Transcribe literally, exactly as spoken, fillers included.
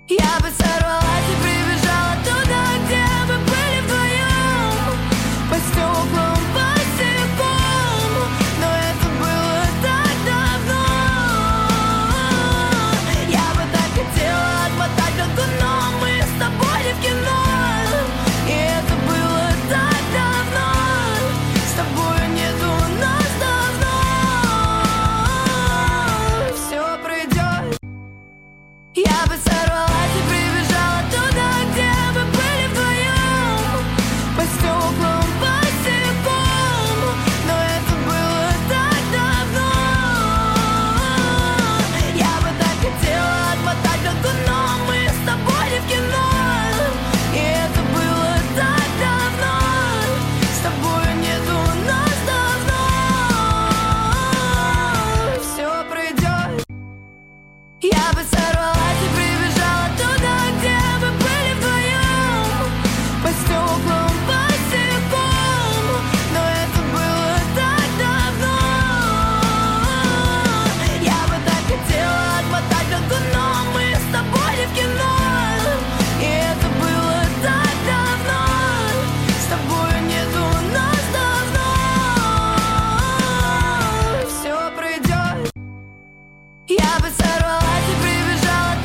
Я бы сорвалась и прибежала туда, где мы были вдвоем, по стеклам босиком, но это было так давно. Я бы так хотела отмотать дату, но мы с тобой не в кино, и это было так давно. С тобой нету нас давно. Все пройдет. Я бы сорвалась и прибежала